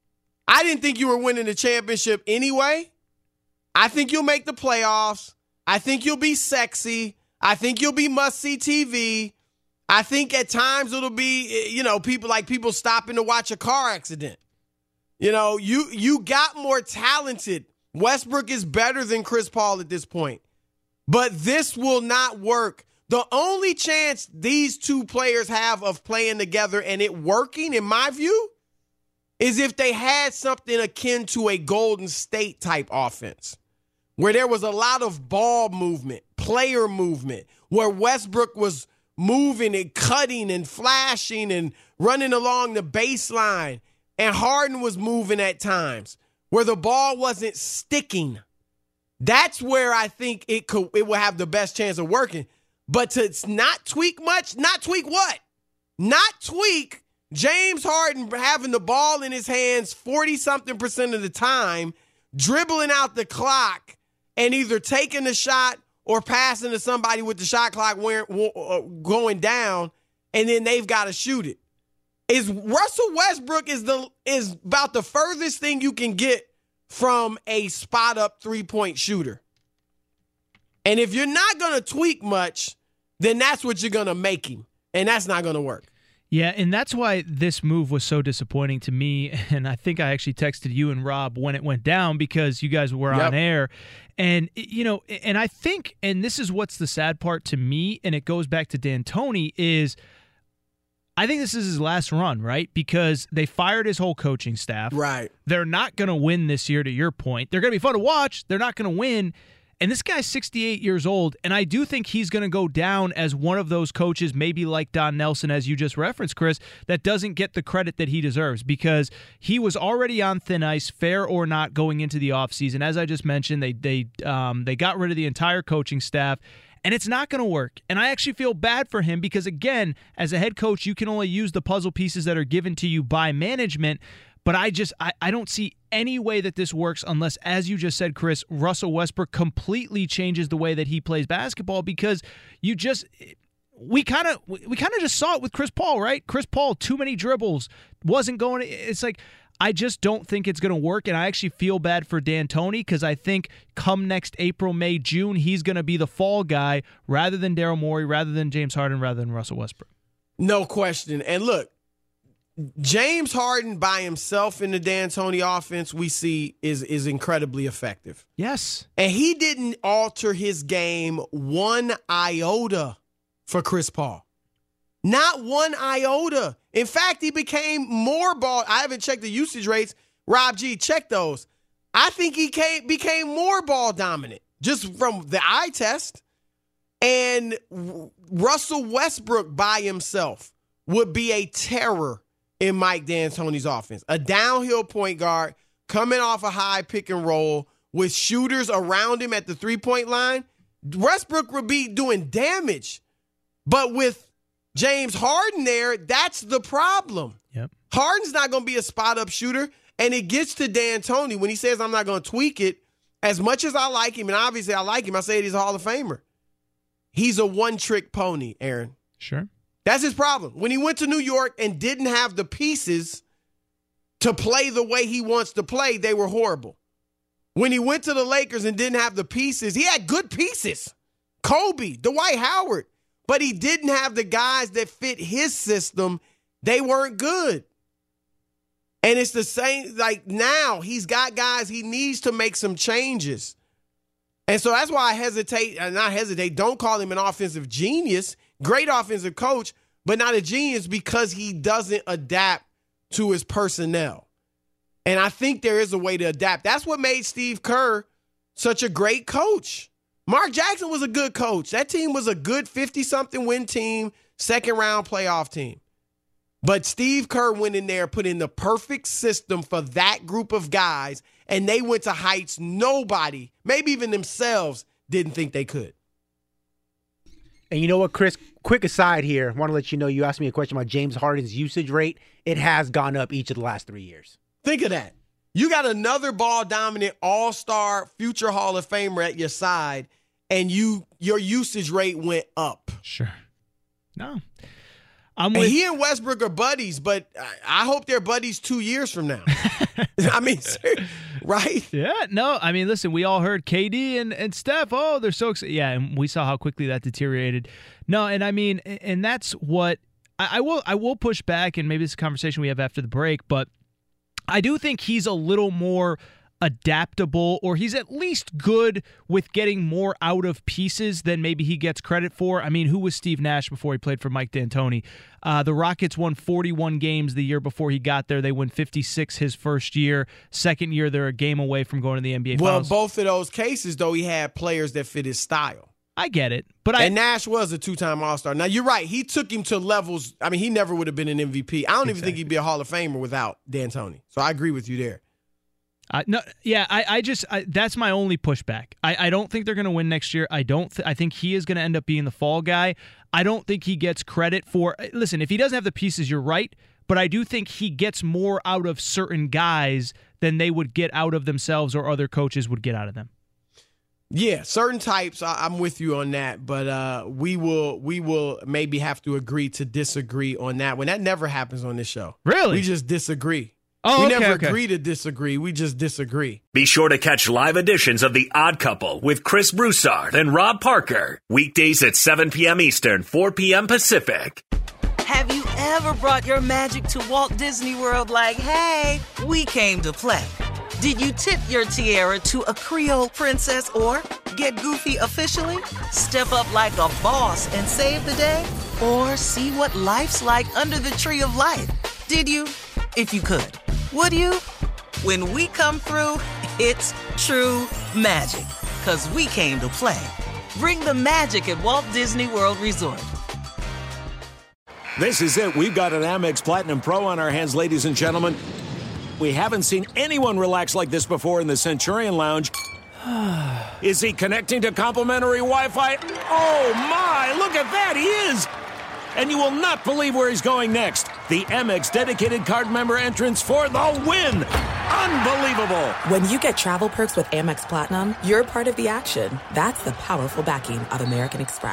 I didn't think you were winning the championship anyway. I think you'll make the playoffs. I think you'll be sexy. I think you'll be must-see T V. I think at times it'll be, you know, people like people stopping to watch a car accident. You know, you you got more talented. Westbrook is better than Chris Paul at this point. But this will not work. The only chance these two players have of playing together and it working, in my view, is if they had something akin to a Golden State type offense, where there was a lot of ball movement, player movement, where Westbrook was moving and cutting and flashing and running along the baseline, and Harden was moving at times, where the ball wasn't sticking. That's where I think it could it will have the best chance of working. But to not tweak much, not tweak what? Not tweak James Harden having the ball in his hands forty-something percent of the time, dribbling out the clock, and either taking the shot or passing to somebody with the shot clock going down, and then they've got to shoot it. Is Russell Westbrook is the is about the furthest thing you can get from a spot-up three-point shooter. And if you're not going to tweak much, then that's what you're going to make him, and that's not going to work.
Yeah, and that's why this move was so disappointing to me, and I think I actually texted you and Rob when it went down because you guys were
yep.
on air. And, you know, and I think, and this is what's the sad part to me, and it goes back to D'Antoni, is I think this is his last run, right? Because they fired his whole coaching staff.
Right.
They're not going to win this year, to your point. They're going to be fun to watch. They're not going to win. And this guy's sixty-eight years old, and I do think he's going to go down as one of those coaches, maybe like Don Nelson, as you just referenced, Chris, that doesn't get the credit that he deserves because he was already on thin ice, fair or not, going into the offseason. As I just mentioned, they they um, they got rid of the entire coaching staff, and it's not going to work. And I actually feel bad for him because, again, as a head coach, you can only use the puzzle pieces that are given to you by management. But I just I, I don't see any way that this works unless, as you just said, Chris, Russell Westbrook completely changes the way that he plays basketball because you just we kind of we kind of just saw it with Chris Paul, right? Chris Paul, too many dribbles, wasn't going. It's like I just don't think it's going to work, and I actually feel bad for D'Antoni because I think come next April, May, June, he's going to be the fall guy rather than Daryl Morey, rather than James Harden, rather than Russell Westbrook.
No question. And look, James Harden by himself in the D'Antoni offense we see is is incredibly effective.
Yes.
And he didn't alter his game one iota for Chris Paul. Not one iota. In fact, he became more ball. I haven't checked the usage rates. Rob G, check those. I think he came, became more ball dominant just from the eye test. And Russell Westbrook by himself would be a terror in Mike D'Antoni's offense. A downhill point guard coming off a high pick and roll with shooters around him at the three-point line. Westbrook would be doing damage. But with James Harden there, that's the problem.
Yep.
Harden's not going to be a spot-up shooter, and it gets to D'Antoni when he says, I'm not going to tweak it. As much as I like him, and obviously I like him, I say he's a Hall of Famer. He's a one-trick pony, Aaron.
Sure.
That's his problem. When he went to New York and didn't have the pieces to play the way he wants to play, they were horrible. When he went to the Lakers and didn't have the pieces, he had good pieces. Kobe, Dwight Howard. But he didn't have the guys that fit his system. They weren't good. And it's the same, like now he's got guys he needs to make some changes. And so that's why I hesitate, uh, not hesitate, don't call him an offensive genius. Great offensive coach, but not a genius because he doesn't adapt to his personnel. And I think there is a way to adapt. That's what made Steve Kerr such a great coach. Mark Jackson was a good coach. That team was a good fifty-something win team, second-round playoff team. But Steve Kerr went in there, put in the perfect system for that group of guys, and they went to heights nobody, maybe even themselves, didn't think they could.
And you know what, Chris? Quick aside here. I want to let you know you asked me a question about James Harden's usage rate. It has gone up each of the last three years.
Think of that. You got another ball-dominant all-star future Hall of Famer at your side, and you your usage rate went up.
Sure. No. I'm
and
with-
he and Westbrook are buddies, but I hope they're buddies two years from now. I mean, right?
Yeah, no, I mean, listen, we all heard K D and, and Steph, oh, they're so excited. Yeah, and we saw how quickly that deteriorated. No, and I mean, and that's what I, I will I will push back, and maybe this is a conversation we have after the break, but I do think he's a little more adaptable, or he's at least good with getting more out of pieces than maybe he gets credit for. I mean, who was Steve Nash before he played for Mike D'Antoni? Uh, the Rockets won forty-one games the year before he got there. They won fifty-six his first year. Second year, they're a game away from going to the N B A
well,
Finals.
Well, both of those cases, though, he had players that fit his style.
I get it. but I,
And Nash was a two-time All-Star. Now, you're right. He took him to levels. I mean, he never would have been an M V P. I don't exactly. even think he'd be a Hall of Famer without D'Antoni. So I agree with you there.
Uh, no, yeah, I, I just I, that's my only pushback. I, I don't think they're going to win next year. I don't. Th- I think he is going to end up being the fall guy. I don't think he gets credit for. Listen, if he doesn't have the pieces, you're right. But I do think he gets more out of certain guys than they would get out of themselves or other coaches would get out of them.
Yeah, certain types. I, I'm with you on that. But uh, we will we will maybe have to agree to disagree on that one. That never happens on this show.
Really?
We just disagree.
Oh,
we
okay,
never
okay.
agree to disagree. We just disagree.
Be sure to catch live editions of The Odd Couple with Chris Broussard and Rob Parker. Weekdays at seven p.m. Eastern, four p.m. Pacific.
Have you ever brought your magic to Walt Disney World like, hey, we came to play? Did you tip your tiara to a Creole princess or get goofy officially? Step up like a boss and save the day? Or see what life's like under the tree of life? Did you? If you could. Would you? When we come through, it's true magic. 'Cause we came to play. Bring the magic at Walt Disney World Resort.
This is it. We've got an Amex Platinum Pro on our hands, ladies and gentlemen. We haven't seen anyone relax like this before in the Centurion Lounge. Is he connecting to complimentary Wi-Fi? Oh, my. Look at that. He is. And you will not believe where he's going next. The Amex dedicated card member entrance for the win. Unbelievable.
When you get travel perks with Amex Platinum, you're part of the action. That's the powerful backing of American Express.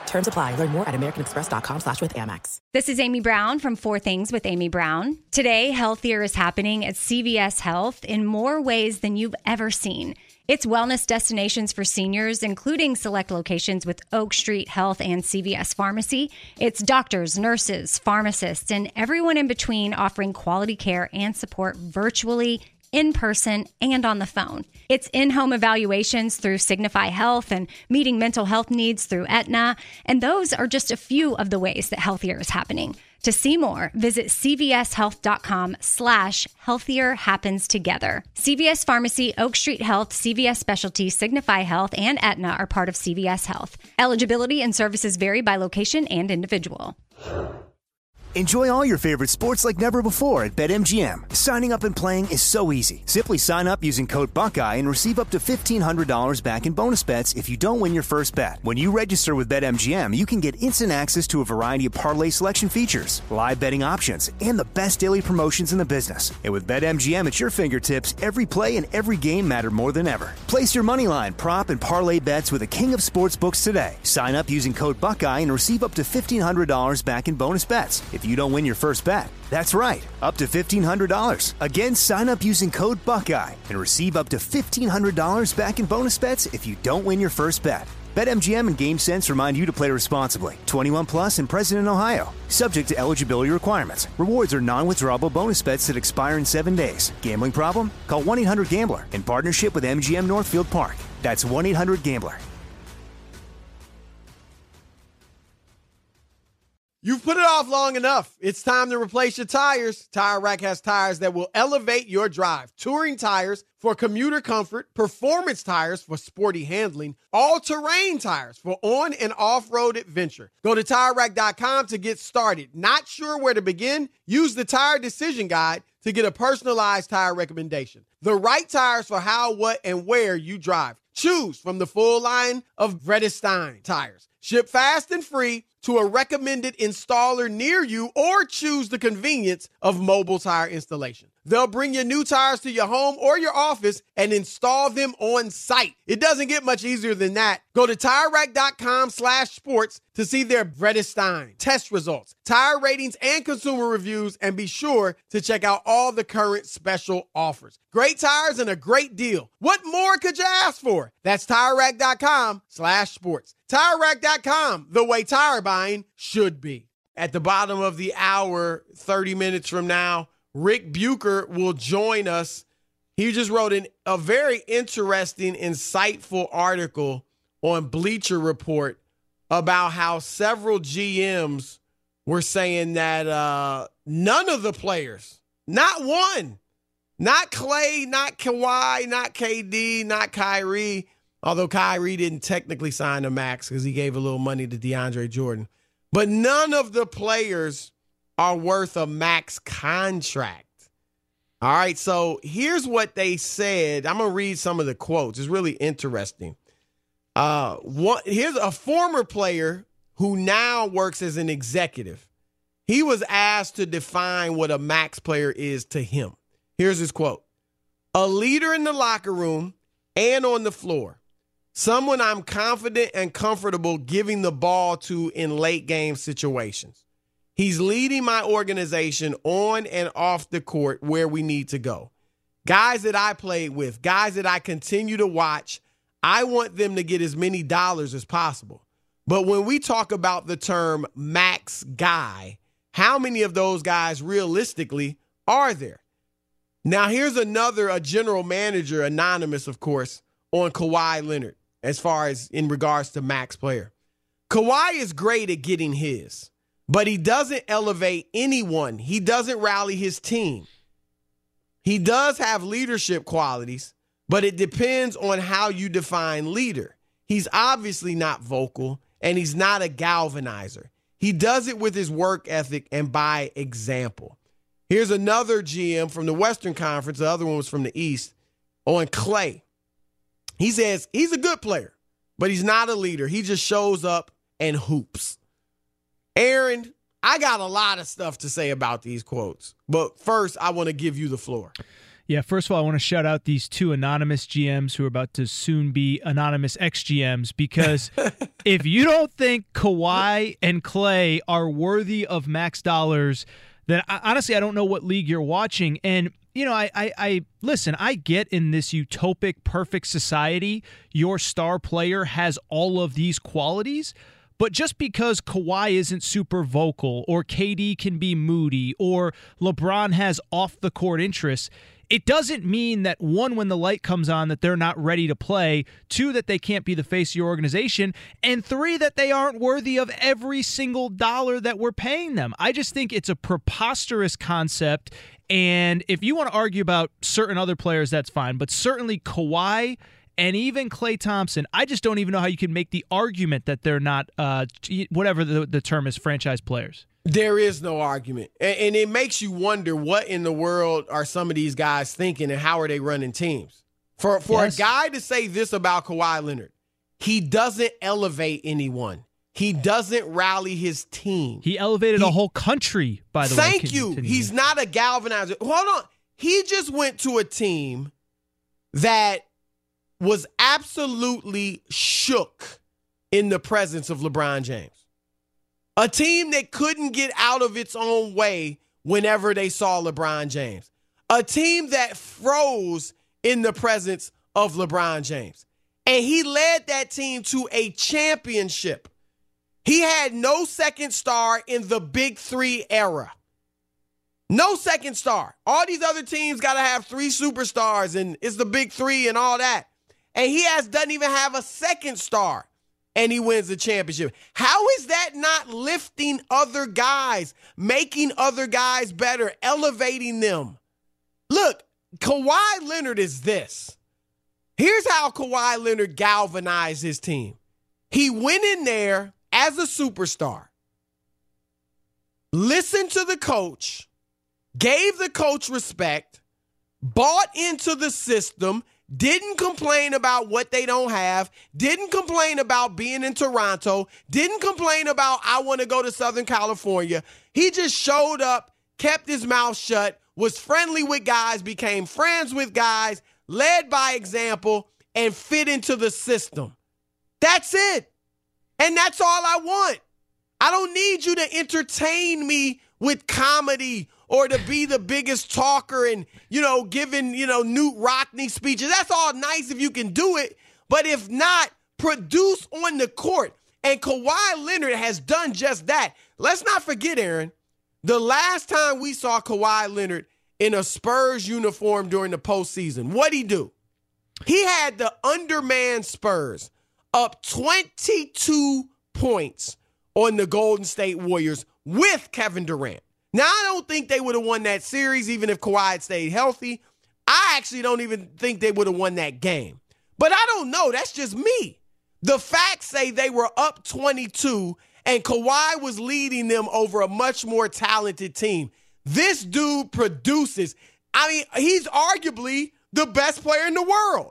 Terms apply. Learn more at americanexpress.com slash with Amex.
This is Amy Brown from Four Things with Amy Brown. Today, healthier is happening at C V S Health in more ways than you've ever seen. It's wellness destinations for seniors, including select locations with Oak Street Health and C V S Pharmacy. It's doctors, nurses, pharmacists, and everyone in between offering quality care and support virtually, in person, and on the phone. It's in-home evaluations through Signify Health and meeting mental health needs through Aetna. And those are just a few of the ways that healthier is happening. To see more, visit cvshealth.com slash healthier happens together. C V S Pharmacy, Oak Street Health, C V S Specialty, Signify Health, and Aetna are part of C V S Health. Eligibility and services vary by location and individual.
Enjoy all your favorite sports like never before at BetMGM. Signing up and playing is so easy. Simply sign up using code Buckeye and receive up to fifteen hundred dollars back in bonus bets if you don't win your first bet. When you register with BetMGM, you can get instant access to a variety of parlay selection features, live betting options, and the best daily promotions in the business. And with BetMGM at your fingertips, every play and every game matter more than ever. Place your moneyline, prop, and parlay bets with the king of sportsbooks today. Sign up using code Buckeye and receive up to fifteen hundred dollars back in bonus bets if you don't win your first bet. That's right, up to fifteen hundred dollars. Again, sign up using code Buckeye and receive up to fifteen hundred dollars back in bonus bets if you don't win your first bet. BetMGM and GameSense remind you to play responsibly. twenty-one plus and present in Ohio. Subject to eligibility requirements. Rewards are non-withdrawable bonus bets that expire in seven days. Gambling problem? Call one eight hundred gambler in partnership with M G M Northfield Park. That's one eight hundred gambler.
You've put it off long enough. It's time to replace your tires. Tire Rack has tires that will elevate your drive. Touring tires for commuter comfort, performance tires for sporty handling, all-terrain tires for on- and off-road adventure. Go to Tire Rack dot com to get started. Not sure where to begin? Use the Tire Decision Guide to get a personalized tire recommendation. The right tires for how, what, and where you drive. Choose from the full line of Vredestein tires. Ship fast and free to a recommended installer near you, or choose the convenience of mobile tire installation. They'll bring your new tires to your home or your office and install them on site. It doesn't get much easier than that. Go to Tire Rack dot com slash sports to see their Vredestein test results, tire ratings, and consumer reviews, and be sure to check out all the current special offers. Great tires and a great deal. What more could you ask for? That's Tire Rack dot com slash sports. Tire Rack dot com, the way tire buying should be. At the bottom of the hour, thirty minutes from now, Rick Bucher will join us. He just wrote an, a very interesting, insightful article on Bleacher Report about how several G Ms were saying that uh, none of the players, not one, not Clay, not Kawhi, not K D, not Kyrie, although Kyrie didn't technically sign a max because he gave a little money to DeAndre Jordan, but none of the players are worth a max contract. All right, so here's what they said. I'm going to read some of the quotes. It's really interesting. Uh, one, here's a former player who now works as an executive. He was asked to define what a max player is to him. Here's his quote. A leader in the locker room and on the floor. Someone I'm confident and comfortable giving the ball to in late game situations. He's leading my organization on and off the court where we need to go. Guys that I played with, guys that I continue to watch, I want them to get as many dollars as possible. But when we talk about the term max guy, how many of those guys realistically are there? Now, here's another, a general manager, anonymous, of course, on Kawhi Leonard, as far as in regards to max player. Kawhi is great at getting his, but he doesn't elevate anyone. He doesn't rally his team. He does have leadership qualities, but it depends on how you define leader. He's obviously not vocal, and he's not a galvanizer. He does it with his work ethic and by example. Here's another G M from the Western Conference. The other one was from the East, on Clay. He says he's a good player, but he's not a leader. He just shows up and hoops. Aaron, I got a lot of stuff to say about these quotes, but first I want to give you the floor.
Yeah, first of all, I want to shout out these two anonymous G Ms who are about to soon be anonymous ex-G Ms, because if you don't think Kawhi and Klay are worthy of max dollars, then I, honestly, I don't know what league you're watching. And, you know, I, I, I listen, I get in this utopic, perfect society, your star player has all of these qualities. But just because Kawhi isn't super vocal, or K D can be moody, or LeBron has off-the-court interests, it doesn't mean that, one, when the light comes on, that they're not ready to play, two, that they can't be the face of your organization, and three, that they aren't worthy of every single dollar that we're paying them. I just think it's a preposterous concept, and if you want to argue about certain other players, that's fine, but certainly Kawhi and even Klay Thompson, I just don't even know how you can make the argument that they're not, uh, whatever the, the term is, franchise players.
There is no argument. And, and it makes you wonder what in the world are some of these guys thinking and how are they running teams? For, for yes. a guy to say this about Kawhi Leonard, he doesn't elevate anyone. He doesn't rally his team.
He elevated he, a whole country, by the
thank
way.
Thank you. He's not a galvanizer. Hold on. He just went to a team that was absolutely shook in the presence of LeBron James. A team that couldn't get out of its own way whenever they saw LeBron James. A team that froze in the presence of LeBron James. And he led that team to a championship. He had no second star in the Big Three era. No second star. All these other teams got to have three superstars, and it's the Big Three and all that. And he has doesn't even have a second star. And he wins the championship. How is that not lifting other guys, making other guys better, elevating them? Look, Kawhi Leonard is this. Here's how Kawhi Leonard galvanized his team. He went in there as a superstar, listened to the coach, gave the coach respect, bought into the system, didn't complain about what they don't have, didn't complain about being in Toronto, didn't complain about, I want to go to Southern California. He just showed up, kept his mouth shut, was friendly with guys, became friends with guys, led by example, and fit into the system. That's it. And that's all I want. I don't need you to entertain me with comedy or to be the biggest talker and, you know, giving, you know, Newt Rockney speeches. That's all nice if you can do it. But if not, produce on the court. And Kawhi Leonard has done just that. Let's not forget, Aaron, the last time we saw Kawhi Leonard in a Spurs uniform during the postseason, what'd he do? He had the undermanned Spurs up twenty-two points on the Golden State Warriors with Kevin Durant. Now, I don't think they would have won that series even if Kawhi had stayed healthy. I actually don't even think they would have won that game. But I don't know. That's just me. The facts say they were up twenty-two and Kawhi was leading them over a much more talented team. This dude produces. I mean, he's arguably the best player in the world.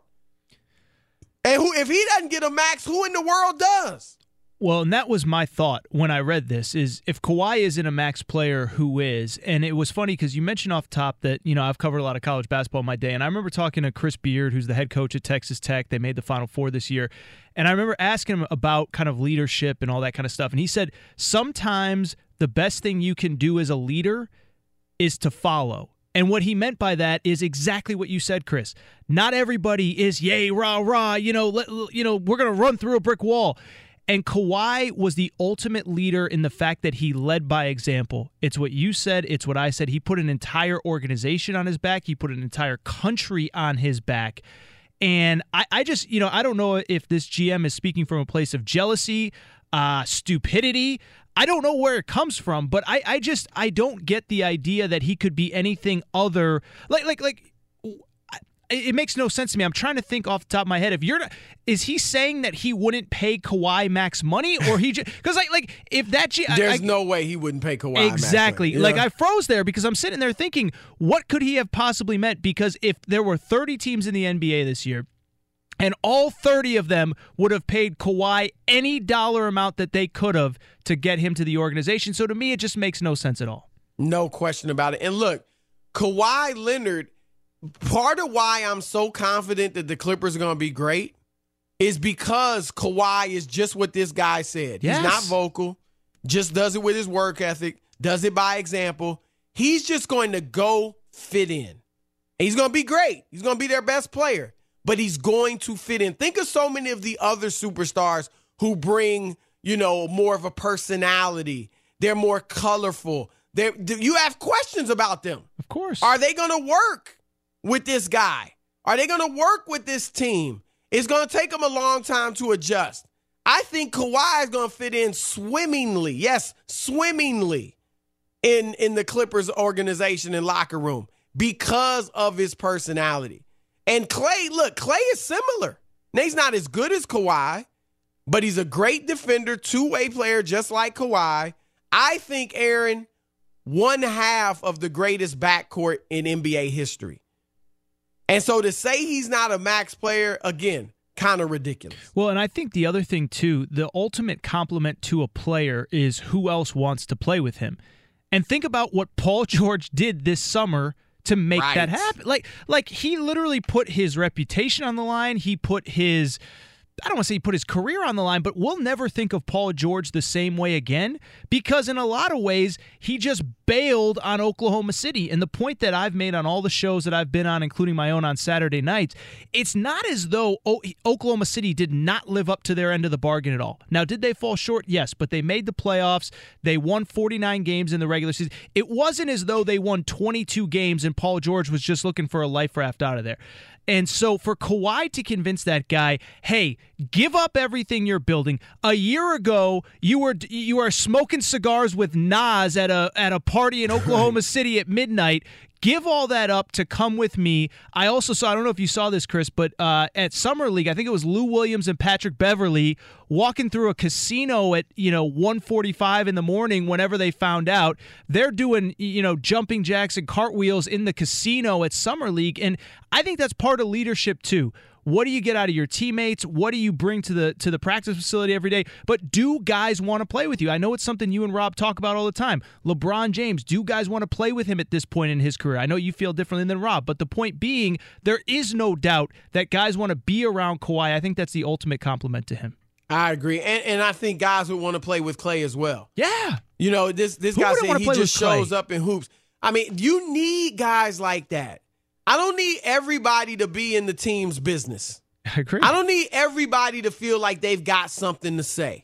And who, if he doesn't get a max, who in the world does?
Well, and that was my thought when I read this, is if Kawhi isn't a max player, who is? And it was funny because you mentioned off top that, you know, I've covered a lot of college basketball in my day, and I remember talking to Chris Beard, who's the head coach at Texas Tech. They made the Final Four this year. And I remember asking him about kind of leadership and all that kind of stuff. And he said, sometimes the best thing you can do as a leader is to follow. And what he meant by that is exactly what you said, Chris. Not everybody is, yay, rah, rah, you know, let, you know, we're going to run through a brick wall. And Kawhi was the ultimate leader in the fact that he led by example. It's what you said. It's what I said. He put an entire organization on his back. He put an entire country on his back. And I, I just, you know, I don't know if this G M is speaking from a place of jealousy, uh, stupidity. I don't know where it comes from, but I, I just, I don't get the idea that he could be anything other. Like, like, like, it makes no sense to me. I'm trying to think off the top of my head. If you're, is he saying that he wouldn't pay Kawhi max money, or he just because like like if that G,
there's
I,
no way he wouldn't pay Kawhi
exactly.
Max money.
Like
yeah.
I froze there because I'm sitting there thinking, what could he have possibly meant? Because if there were thirty teams in the N B A this year, and all thirty of them would have paid Kawhi any dollar amount that they could have to get him to the organization. So to me, it just makes no sense at all.
No question about it. And look, Kawhi Leonard part of why I'm so confident that the Clippers are going to be great is because Kawhi is just what this guy said.
Yes.
He's not vocal, just does it with his work ethic, does it by example. He's just going to go fit in. And he's going to be great. He's going to be their best player, but he's going to fit in. Think of so many of the other superstars who bring, you know, more of a personality. They're more colorful. They're, you have questions about them.
Of course.
Are they going to work with this guy? Are they going to work with this team? It's going to take them a long time to adjust. I think Kawhi is going to fit in swimmingly. Yes, swimmingly in, in the Clippers organization and locker room because of his personality. And Klay, look, Klay is similar. Now, he's not as good as Kawhi, but he's a great defender, two-way player just like Kawhi. I think, Aaron, one half of the greatest backcourt in N B A history. And so to say he's not a max player, again, kind of ridiculous.
Well, and I think the other thing, too, the ultimate compliment to a player is who else wants to play with him. And think about what Paul George did this summer to make
right.
that happen. Like, like he literally put his reputation on the line. He put his... I don't want to say he put his career on the line, but we'll never think of Paul George the same way again because in a lot of ways, he just bailed on Oklahoma City. And the point that I've made on all the shows that I've been on, including my own on Saturday nights, it's not as though o- Oklahoma City did not live up to their end of the bargain at all. Now, did they fall short? Yes, but they made the playoffs. They won forty-nine games in the regular season. It wasn't as though they won twenty-two games and Paul George was just looking for a life raft out of there. And so for Kawhi to convince that guy, hey, give up everything you're building. A year ago, you were you were smoking cigars with Nas at a at a party in Oklahoma City at midnight. Give all that up to come with me. I also saw, I don't know if you saw this, Chris, but uh, at Summer League, I think it was Lou Williams and Patrick Beverly walking through a casino at, you know, one forty-five in the morning whenever they found out. They're doing, you know, jumping jacks and cartwheels in the casino at Summer League. And I think that's part of leadership, too. What do you get out of your teammates? What do you bring to the to the practice facility every day? But do guys want to play with you? I know it's something you and Rob talk about all the time. LeBron James, do guys want to play with him at this point in his career? I know you feel differently than Rob, but the point being, there is no doubt that guys want to be around Kawhi. I think that's the ultimate compliment to him.
I agree. And and I think guys would want to play with Klay as well.
Yeah.
You know, this, this
Who
guy
wouldn't
said
wanna
he
play
just
with Klay?
shows up in hoops. I mean, you need guys like that. I don't need everybody to be in the team's business.
I agree.
I don't need everybody to feel like they've got something to say.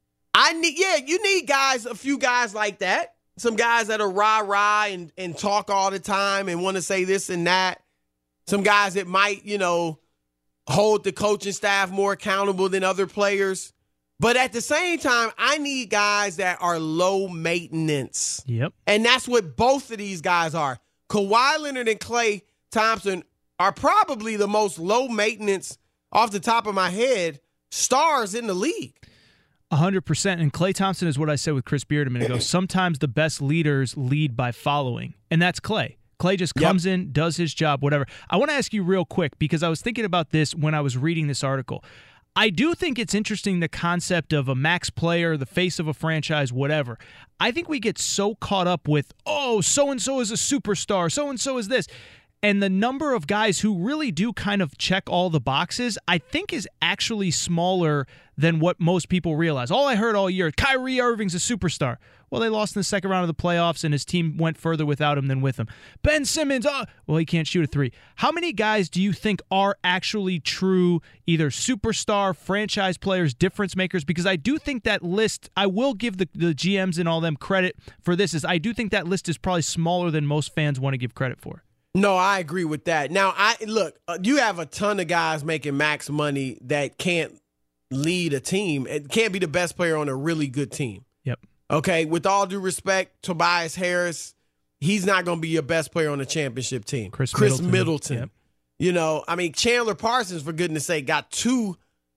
I need, yeah, you need guys, a few guys like that. Some guys that are rah-rah and, and talk all the time and want to say this and that. Some guys that might, you know, hold the coaching staff more accountable than other players. But at the same time, I need guys that are low maintenance.
Yep.
And that's what both of these guys are. Kawhi Leonard and Klay Thompson are probably the most low maintenance, off the top of my head, stars in the league.
one hundred percent. And Klay Thompson is what I said with Chris Beard a minute ago. Sometimes the best leaders lead by following, and that's Klay. Klay just comes yep. in, does his job, whatever. I want to ask you real quick, because I was thinking about this when I was reading this article. I do think it's interesting, the concept of a max player, the face of a franchise, whatever. I think we get so caught up with, oh, so-and-so is a superstar, so-and-so is this. And the number of guys who really do kind of check all the boxes, I think, is actually smaller than what most people realize. All I heard all year, Kyrie Irving's a superstar. Well, they lost in the second round of the playoffs, and his team went further without him than with him. Ben Simmons, oh, well, he can't shoot a three. How many guys do you think are actually true, either superstar, franchise players, difference makers? Because I do think that list, I will give the, the G Ms and all them credit for this, is I do think that list is probably smaller than most fans want to give credit for.
No, I agree with that. Now, I look, uh, you have a ton of guys making max money that can't lead a team. It can't be the best player on a really good team.
Yep.
Okay, with all due respect, Tobias Harris, he's not going to be your best player on a championship team.
Chris,
Chris
Middleton.
Middleton.
Yep.
You know, I mean, Chandler Parsons, for goodness sake, got two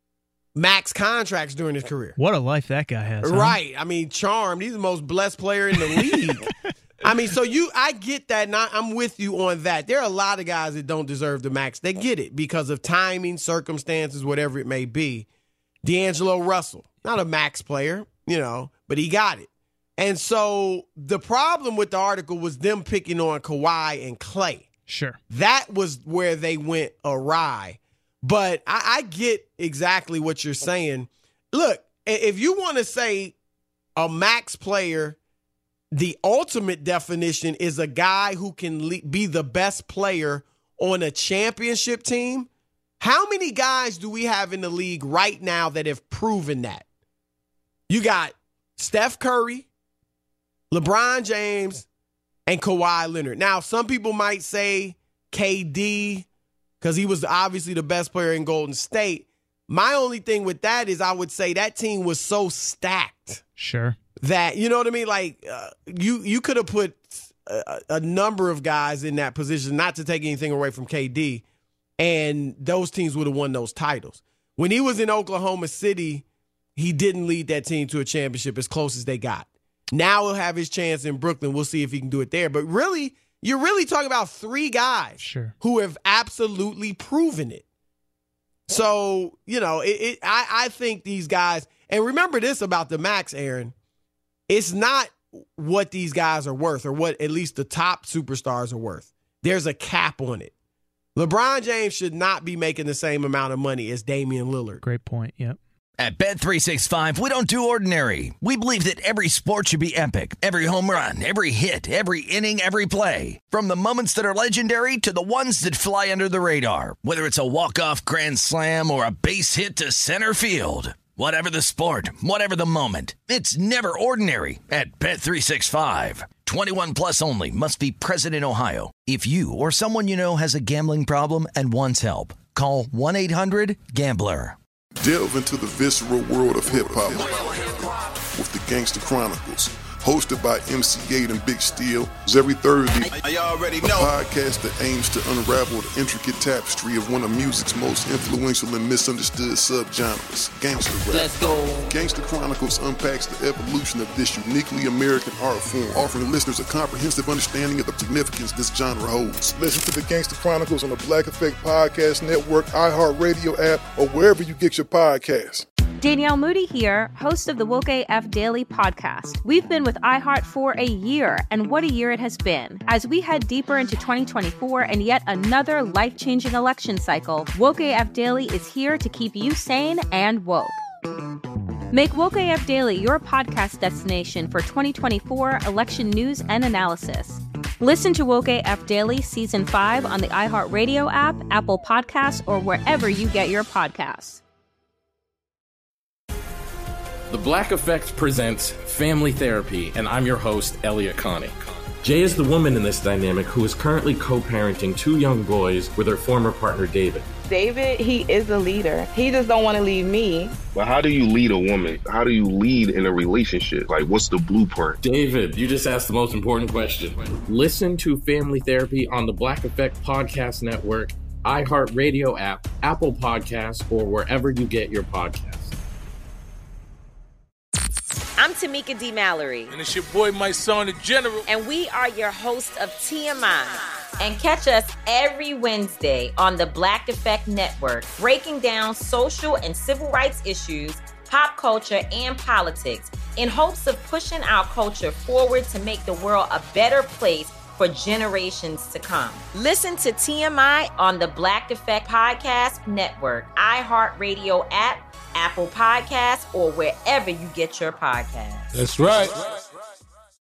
max contracts during his career.
What a life that guy has. Huh?
Right. I mean, charmed. He's the most blessed player in the league. I mean, so you, I get that, and I, I'm with you on that. There are a lot of guys that don't deserve the max. They get it because of timing, circumstances, whatever it may be. D'Angelo Russell, not a max player, you know, but he got it. And so the problem with the article was them picking on Kawhi and Klay.
Sure.
That was where they went awry. But I, I get exactly what you're saying. Look, if you want to say a max player, the ultimate definition is a guy who can le- be the best player on a championship team. How many guys do we have in the league right now that have proven that? You got Steph Curry, LeBron James, and Kawhi Leonard. Now, some people might say K D because he was obviously the best player in Golden State. My only thing with that is I would say that team was so stacked.
Sure.
That, you know what I mean? Like, uh, you, you could have put a, a number of guys in that position, not to take anything away from K D, and those teams would have won those titles. When he was in Oklahoma City, he didn't lead that team to a championship, as close as they got. Now he'll have his chance in Brooklyn. We'll see if he can do it there. But really, you're really talking about three guys
sure.
who have absolutely proven it. So, you know, it, it, I, I think these guys, and remember this about the max, Aaron, it's not what these guys are worth or what at least the top superstars are worth. There's a cap on it. LeBron James should not be making the same amount of money as Damian Lillard.
Great point, yep.
At Bet three sixty-five, we don't do ordinary. We believe that every sport should be epic. Every home run, every hit, every inning, every play. From the moments that are legendary to the ones that fly under the radar. Whether it's a walk-off grand slam or a base hit to center field. Whatever the sport, whatever the moment. It's never ordinary at Bet three sixty-five. twenty-one plus only. Must be present in Ohio. If you or someone you know has a gambling problem and wants help, call one eight hundred gambler.
Delve into the visceral world of hip-hop with the Gangster Chronicles, hosted by M C eight and Big Steel. Every Thursday,
I already know.
A podcast that aims to unravel the intricate tapestry of one of music's most influential and misunderstood subgenres, gangster rap.
Let's go.
Gangster Chronicles unpacks the evolution of this uniquely American art form, offering listeners a comprehensive understanding of the significance this genre holds. Listen to the Gangster Chronicles on the Black Effect Podcast Network, iHeartRadio app, or wherever you get your podcasts.
Danielle Moody here, host of the Woke A F Daily podcast. We've been with iHeart for a year, and what a year it has been. As we head deeper into twenty twenty-four and yet another life-changing election cycle, Woke A F Daily is here to keep you sane and woke. Make Woke A F Daily your podcast destination for twenty twenty-four election news and analysis. Listen to Woke A F Daily Season five on the iHeartRadio app, Apple Podcasts, or wherever you get your podcasts.
The Black Effect presents Family Therapy, and I'm your host, Elliot Connie. Jay is the woman in this dynamic who is currently co-parenting two young boys with her former partner, David.
David, he is a leader. He just don't want to leave me.
But how do you lead a woman? How do you lead in a relationship? Like, what's the blueprint?
David, you just asked the most important question. Listen to Family Therapy on the Black Effect Podcast Network, iHeartRadio app, Apple Podcasts, or wherever you get your podcasts.
I'm Tamika D. Mallory.
And it's your boy, my son, the General.
And we are your hosts of T M I. And catch us every Wednesday on the Black Effect Network, breaking down social and civil rights issues, pop culture, and politics in hopes of pushing our culture forward to make the world a better place for generations to come. Listen to T M I on the Black Effect Podcast Network, iHeartRadio app, Apple Podcasts, or wherever you get your podcasts.
That's right.